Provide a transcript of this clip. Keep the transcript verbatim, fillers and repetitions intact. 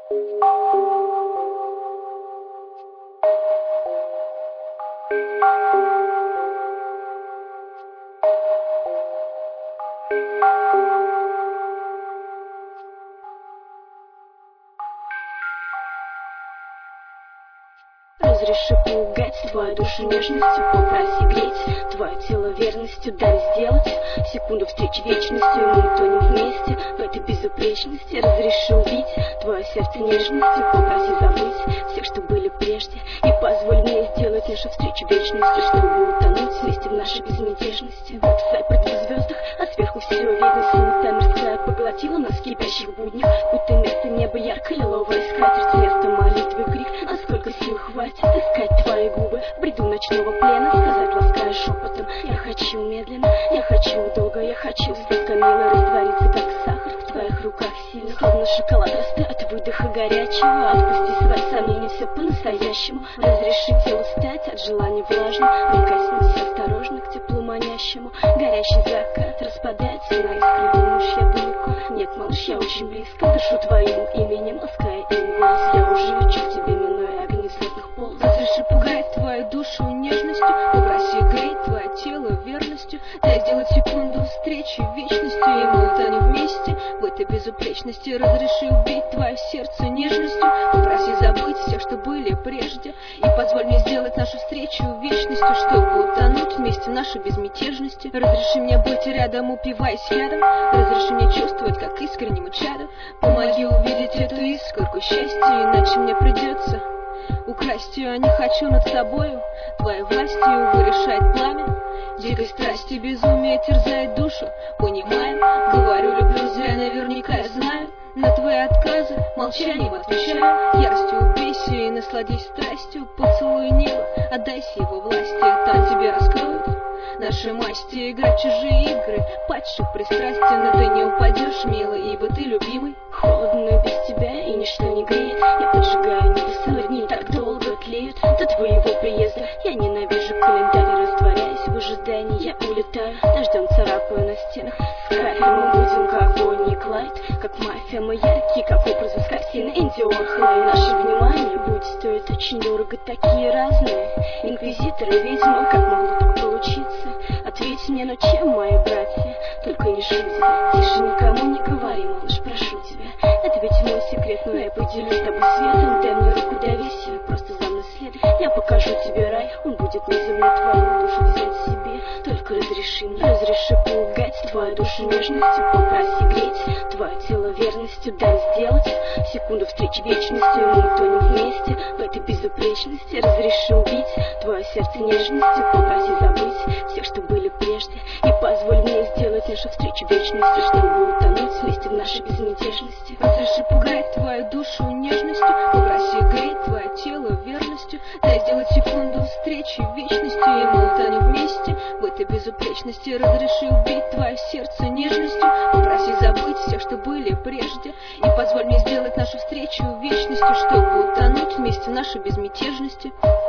Разреши пугать твою душу нежностью, попроси греть твое тело верностью, дай сделать секунду встречи вечностью, и мы тонем вместе в этой безупречности. Разреши убить твое сердце нежностью, попроси забыть всех, что были прежде, и позволь мне сделать нашу встречу вечностью, чтобы утонуть вместе в нашей безмятежности. Веб-сайт в звездах, а сверху все видно, суета мирская поглотила нас в кипящих буднях, будто вместо неба ярко-лиловая скатерть, вместо молитвы крик, насколько сил хватит искать твои губы в бреду ночного плена, сказать лаская шепотом: я хочу медленно, я хочу долго, я хочу сладко мило раствориться, как сахар в твоих руках сильно, словно шоколад растает от выдоха горячего. Отпусти свои сомнения, все по-настоящему. Разреши телу стать от желания влажным, прикоснуться осторожно к теплу манящему. Горящий закат распадается на искры. Думаешь, я далеко? Нет, малыш, я очень близко. Дышу твоим именем, лаская им голос. Я уже лечу к тебе, минуя огни светлых полос. Разреши пугать твою душу нежностью, попроси греть твое тело верностью, дай сделать секунду встречи вечностью, и мы утонем вместе в этой безупречности. Разреши убить твое сердце нежностью, попроси забыть все, что были прежде, и позволь мне сделать нашу встречу вечностью, чтобы утонуть вместе в нашей безмятежности. Разреши мне быть рядом, упиваясь ядом, разреши мне чувствовать, как искреннему чаду. Помоги увидеть эту искорку счастья, иначе мне придется украсть ее. Не хочу над собою твоей властью вырешать пламя дикой страсти, безумие терзает душу. Понимаю, говорю, люблю зря, наверняка я знаю. На твои отказы молчанием отвечаю. Яростью убейся и насладись страстью. Поцелуй небо, отдайся его власти, там тебе раскроют наши масти. Играть в чужие игры, падших пристрастия, но ты не упадешь, милый, ибо ты любимый. Холодно без тебя, и ничто не греет. Я поджигаю небеса, дни так долго тлеют до твоего приезда. Я ненавижу календарь, растворяясь в ожидании. Я улетаю, дождем царапаю на стенах. С кайфом мы будем как Бонни и Клайд, как мафия, мы яркие, как образы с картины Энди Уорхола. И наше внимание будет стоить очень дорого, такие разные инквизиторы, ведьмы, как могло так получиться? Ответь мне, но чем мои братья? Только не шути, тише, никому не говори, малыш, прошу тебя. Это ведь мой секрет, но я поделюсь с тобой светом. Дай мне руку, доверься, просто за мной следуй. Я покажу тебе рай, он будет на земле, твою душу взять себе. Только разреши мне, разреши пугать твою душу нежностью, попроси греть твое тело верностью, дай сделать секунду встречи вечностью, и мы тонем вместе в этой безупречности. Разреши убить твое сердце нежностью, попроси забыть всех, что были прежде, и позволь мне сделать нашу встречу вечностью, чтобы утонуть вместе в нашей безмятежности. Разреши пугать твою душу нежностью, попроси греть твое тело верностью, дай сделать секунду встречи вечностью, и мы утонем вместе в этой безупречности. Разреши убить твое сердце нежностью, попроси забыть все, что были прежде, и позволь мне сделать нашу встречу вечностью, чтобы утонуть вместе в нашей безмятежности.